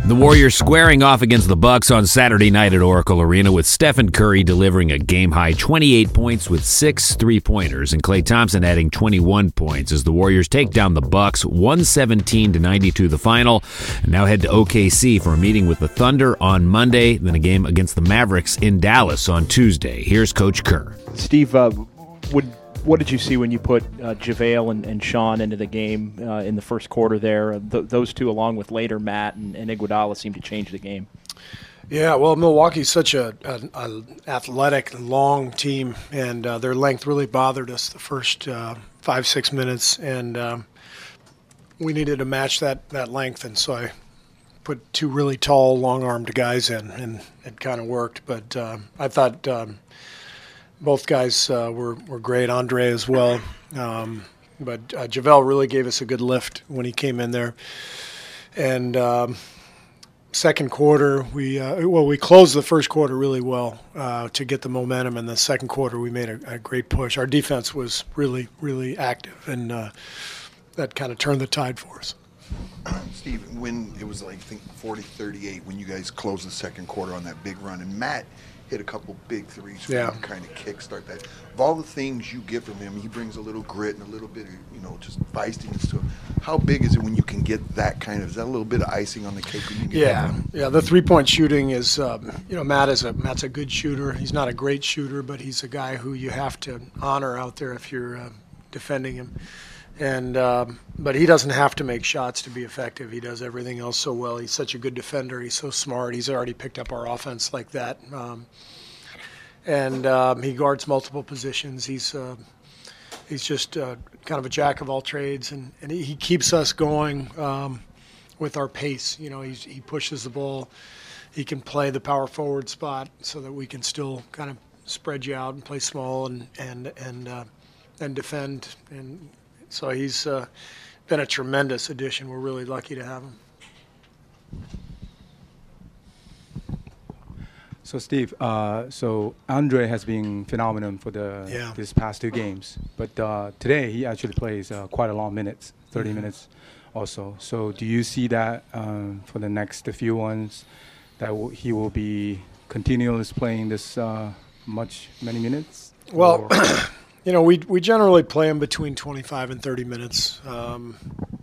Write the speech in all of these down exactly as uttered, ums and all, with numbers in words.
The Warriors squaring off against the Bucks on Saturday night at Oracle Arena, with Stephen Curry delivering a game-high twenty-eight points with six three-pointers and Klay Thompson adding twenty-one points as the Warriors take down the Bucks one seventeen to ninety-two the final, and now head to O K C for a meeting with the Thunder on Monday, then a game against the Mavericks in Dallas on Tuesday. Here's Coach Kerr. Steve, uh, would what did you see when you put uh, JaVale and, and Sean into the game uh, in the first quarter there? Th- those two, along with later Matt and, and Iguodala, seemed to change the game. Yeah, well, Milwaukee's such a, a, a athletic, long team, and uh, their length really bothered us the first uh, five, six minutes, and um, we needed to match that, that length, and so I put two really tall, long-armed guys in, and it kind of worked. But uh, I thought um, – both guys uh, were, were great, Andre as well. Um, but uh, JaVale really gave us a good lift when he came in there. And um, second quarter, we uh, well, we closed the first quarter really well uh, to get the momentum. And the second quarter, we made a, a great push. Our defense was really, really active, and uh, that kind of turned the tide for us. Steve, when it was like, I think, forty thirty-eight, when you guys closed the second quarter on that big run, and Matt hit a couple big threes for yeah. him to kind of kickstart that. Of all the things you get from him, he brings a little grit and a little bit of, you know, just feistiness to him. How big is it when you can get that kind of, is that a little bit of icing on the cake when you get yeah. that from him? Yeah, the three-point shooting is, um, you know, Matt is a Matt's a good shooter. He's not a great shooter, but he's a guy who you have to honor out there if you're uh, defending him. And um, but he doesn't have to make shots to be effective. He does everything else so well. He's such a good defender. He's so smart. He's already picked up our offense like that. Um, and um, he guards multiple positions. He's uh, he's just uh, kind of a jack of all trades, and, and he, he keeps us going um, with our pace. You know, he's, he pushes the ball. He can play the power forward spot so that we can still kind of spread you out and play small and and and uh, and defend. And so he's uh, been a tremendous addition. We're really lucky to have him. So Steve, uh, so Andre has been phenomenal for the yeah. these past two games, but uh, today he actually plays uh, quite a long minutes, thirty mm-hmm. minutes, also. So do you see that um, for the next few ones, that w- he will be continuously playing this uh, much many minutes? Well. You know, we we generally play him between twenty-five and thirty minutes, um,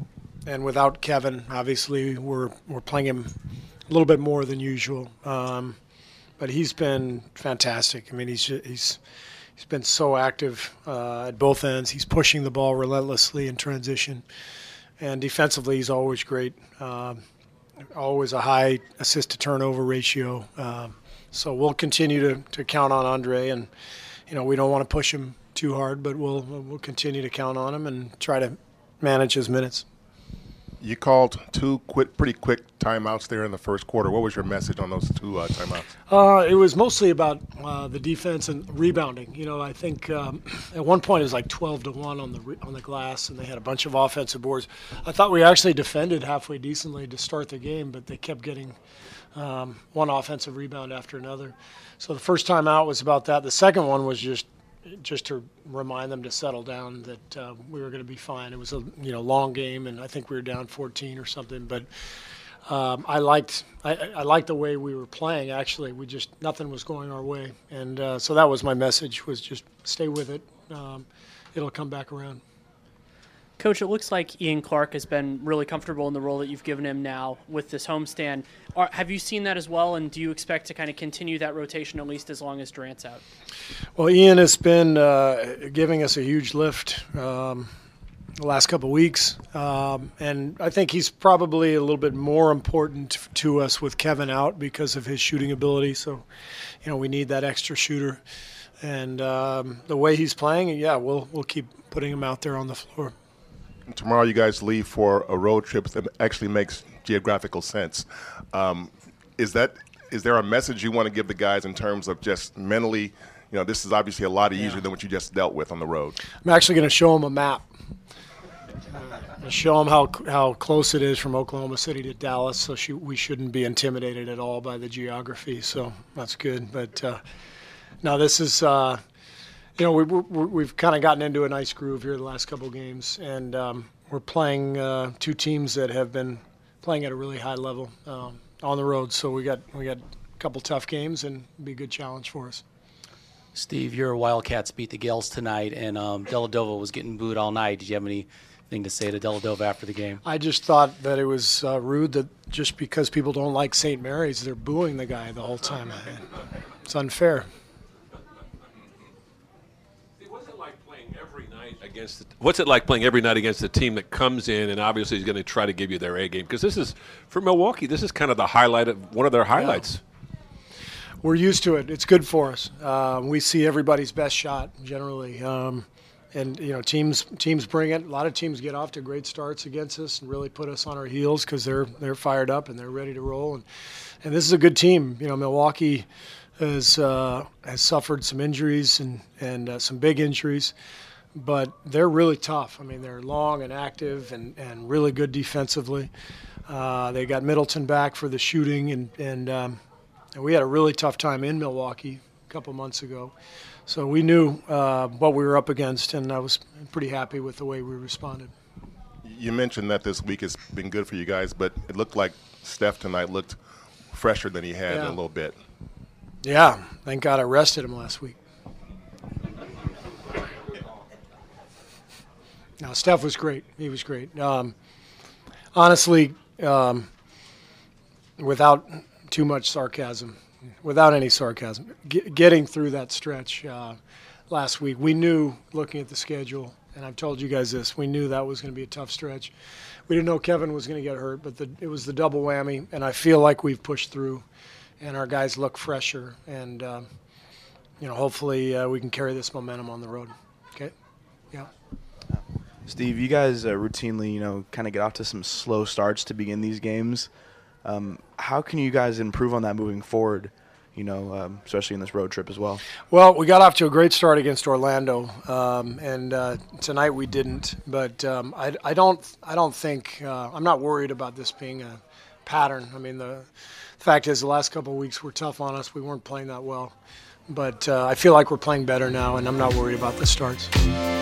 and without Kevin, obviously, we're we're playing him a little bit more than usual. Um, but he's been fantastic. I mean, he's he's he's been so active uh, at both ends. He's pushing the ball relentlessly in transition, and defensively, he's always great. Um, always a high assist to turnover ratio. Um, so we'll continue to to count on Andre, and you know, we don't want to push him too hard, but we'll we'll continue to count on him and try to manage his minutes. You called two quick, pretty quick timeouts there in the first quarter. What was your message on those two uh, timeouts? Uh, it was mostly about uh, the defense and rebounding. You know, I think um, at one point it was like twelve to one on the re- on the glass, and they had a bunch of offensive boards. I thought we actually defended halfway decently to start the game, but they kept getting um, one offensive rebound after another. So the first timeout was about that. The second one was just just to remind them to settle down, that uh, we were going to be fine. It was a you know long game, and I think we were down fourteen or something. But um, I liked I, I liked the way we were playing. Actually, we just nothing was going our way, and uh, so that was my message: was just stay with it. Um, it'll come back around. Coach, it looks like Ian Clark has been really comfortable in the role that you've given him now with this homestand. Are, have you seen that as well, and do you expect to kind of continue that rotation at least as long as Durant's out? Well, Ian has been uh, giving us a huge lift um, the last couple of weeks, um, and I think he's probably a little bit more important to us with Kevin out because of his shooting ability. So, you know, we need that extra shooter, and um, the way he's playing, yeah, we'll we'll keep putting him out there on the floor. Tomorrow you guys leave for a road trip that actually makes geographical sense. Um, is that is there a message you want to give the guys in terms of just mentally, you know, this is obviously a lot easier yeah. than what you just dealt with on the road? I'm actually going to show them a map. Uh, show them how how close it is from Oklahoma City to Dallas, so she, we shouldn't be intimidated at all by the geography. So that's good. But uh, no, this is uh, – You know, we, we, we've kind of gotten into a nice groove here the last couple of games, and um, we're playing uh, two teams that have been playing at a really high level. Um, on the road. So we got we got a couple tough games, and it'll be a good challenge for us. Steve, your Wildcats beat the Gales tonight, and um, Deladova was getting booed all night. Did you have anything to say to Deladova after the game? I just thought that it was uh, rude that just because people don't like Saint Mary's, they're booing the guy the whole time. It's unfair. What's it like playing every night against the, What's it like playing every night against a team that comes in and obviously is going to try to give you their A game? Because this is, for Milwaukee, this is kind of the highlight of one of their highlights. Yeah. We're used to it. It's good for us. Uh, we see everybody's best shot generally, um, and you know teams teams bring it. A lot of teams get off to great starts against us and really put us on our heels because they're they're fired up and they're ready to roll. And and this is a good team. You know, Milwaukee has uh, has suffered some injuries and and uh, some big injuries, but they're really tough. I mean, they're long and active and, and really good defensively. Uh, they got Middleton back for the shooting and and. Um, And we had a really tough time in Milwaukee a couple months ago. So we knew uh, what we were up against, and I was pretty happy with the way we responded. You mentioned that this week has been good for you guys, but it looked like Steph tonight looked fresher than he had yeah. in a little bit. Yeah, thank God I rested him last week. No, Steph was great. He was great. Um, honestly, um, without – too much sarcasm, without any sarcasm. Get, getting through that stretch uh, last week, we knew, looking at the schedule, and I've told you guys this, we knew that was going to be a tough stretch. We didn't know Kevin was going to get hurt, but the, it was the double whammy, and I feel like we've pushed through, and our guys look fresher, and uh, you know, hopefully uh, we can carry this momentum on the road. Okay? Yeah. Steve, you guys uh, routinely, you know, kind of get off to some slow starts to begin these games. Um, how can you guys improve on that moving forward, you know, um, especially in this road trip as well? Well, we got off to a great start against Orlando, um, and uh, tonight we didn't. But um, I, I don't, I don't think uh, I'm not worried about this being a pattern. I mean, the fact is, the last couple of weeks were tough on us. We weren't playing that well, but uh, I feel like we're playing better now, and I'm not worried about the starts.